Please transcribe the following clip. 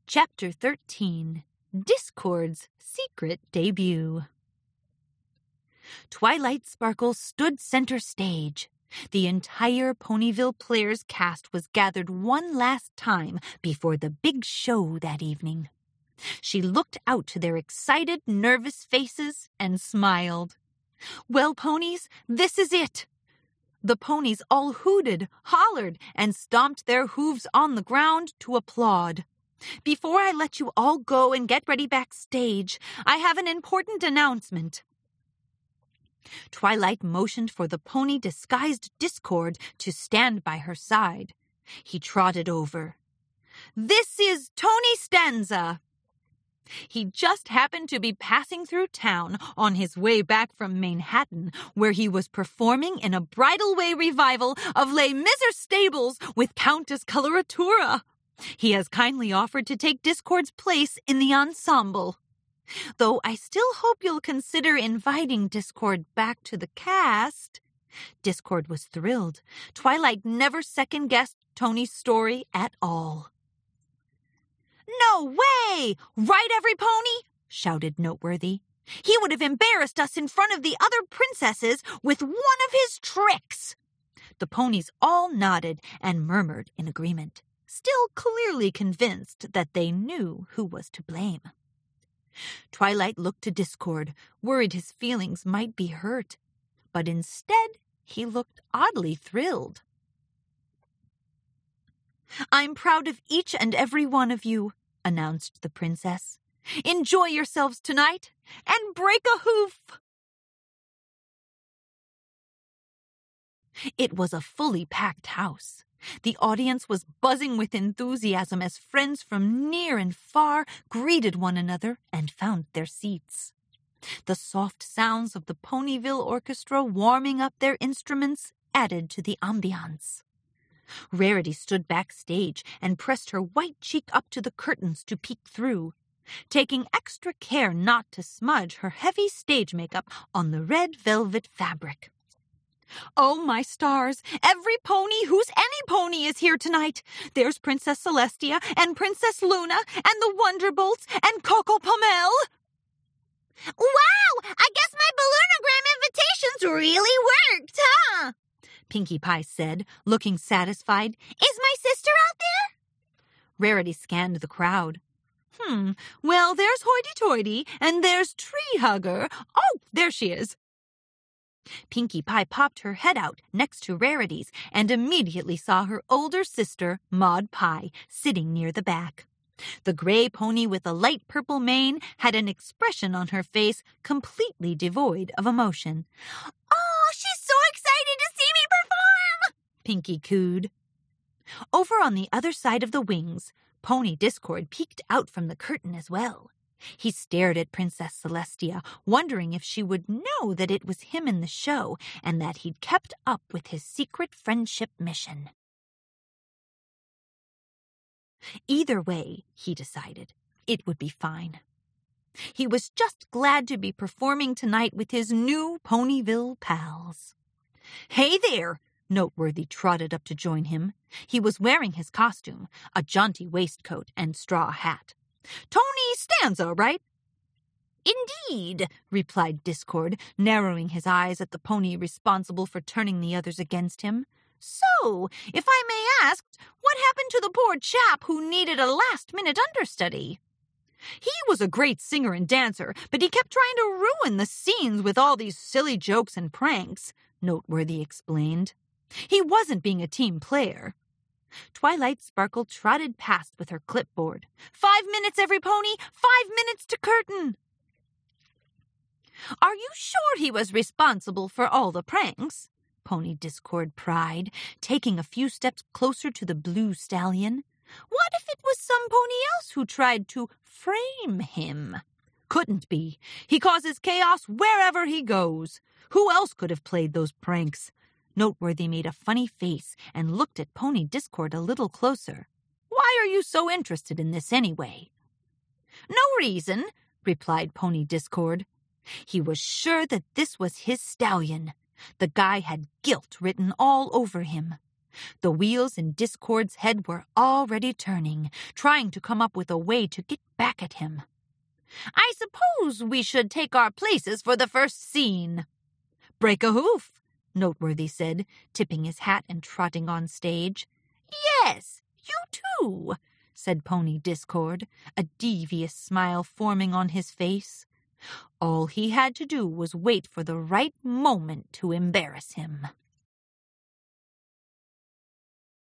Chapter 13, Discord's Secret Debut. Twilight Sparkle stood center stage. The entire Ponyville Players cast was gathered one last time before the big show that evening. She looked out to their excited, nervous faces and smiled. "Well, ponies, this is it." The ponies all hooted, hollered, and stomped their hooves on the ground to applaud. "Before I let you all go and get ready backstage, I have an important announcement." Twilight motioned for the pony-disguised Discord to stand by her side. He trotted over. "This is Tony Stanza." He just happened to be passing through town on his way back from Manhattan, where he was performing in a Bridal Way revival of Les Miserables Stables with Countess Coloratura. He has kindly offered to take Discord's place in the ensemble. Though I still hope you'll consider inviting Discord back to the cast. Discord was thrilled. Twilight never second-guessed Tony's story at all. "No way! Right, every pony?" shouted Noteworthy. "He would have embarrassed us in front of the other princesses with one of his tricks." The ponies all nodded and murmured in agreement, still clearly convinced that they knew who was to blame. Twilight looked to Discord, worried his feelings might be hurt, but instead he looked oddly thrilled. "I'm proud of each and every one of you," announced the princess. "Enjoy yourselves tonight and break a hoof." It was a fully packed house. The audience was buzzing with enthusiasm as friends from near and far greeted one another and found their seats. The soft sounds of the Ponyville Orchestra warming up their instruments added to the ambiance. Rarity stood backstage and pressed her white cheek up to the curtains to peek through, taking extra care not to smudge her heavy stage makeup on the red velvet fabric. "Oh, my stars, every pony who's any pony is here tonight. There's Princess Celestia and Princess Luna and the Wonderbolts and Coco Pommel." "Wow, I guess my Balloonagram invitations really worked, huh?" Pinkie Pie said, looking satisfied. "Is my sister out there?" Rarity scanned the crowd. Well, there's Hoity-Toity, and there's Tree Hugger. Oh, there she is." Pinkie Pie popped her head out next to Rarity's and immediately saw her older sister, Maud Pie, sitting near the back. The gray pony with a light purple mane had an expression on her face completely devoid of emotion. "Oh, she's so excited to see me perform!" Pinkie cooed. Over on the other side of the wings, Pony Discord peeked out from the curtain as well. He stared at Princess Celestia, wondering if she would know that it was him in the show and that he'd kept up with his secret friendship mission. Either way, he decided, it would be fine. He was just glad to be performing tonight with his new Ponyville pals. "Hey there!" Noteworthy trotted up to join him. He was wearing his costume, a jaunty waistcoat and straw hat. "Tony Stanza, right?" "Indeed," replied Discord, narrowing his eyes at the pony responsible for turning the others against him. "So, if I may ask, what happened to the poor chap who needed a last-minute understudy?" "He was a great singer and dancer, but he kept trying to ruin the scenes with all these silly jokes and pranks," Noteworthy explained. "He wasn't being a team player." Twilight Sparkle trotted past with her clipboard. 5 minutes, every pony! 5 minutes to curtain! "Are you sure he was responsible for all the pranks?" Pony Discord pried, taking a few steps closer to the blue stallion. "What if it was some pony else who tried to frame him?" "Couldn't be. He causes chaos wherever he goes. Who else could have played those pranks?" Noteworthy made a funny face and looked at Pony Discord a little closer. "Why are you so interested in this anyway?" "No reason," replied Pony Discord. He was sure that this was his stallion. The guy had guilt written all over him. The wheels in Discord's head were already turning, trying to come up with a way to get back at him. I suppose we should take our places for the first scene. Break a hoof, Noteworthy said, tipping his hat and trotting on stage. Yes, you too, said Pony Discord, a devious smile forming on his face. All he had to do was wait for the right moment to embarrass him.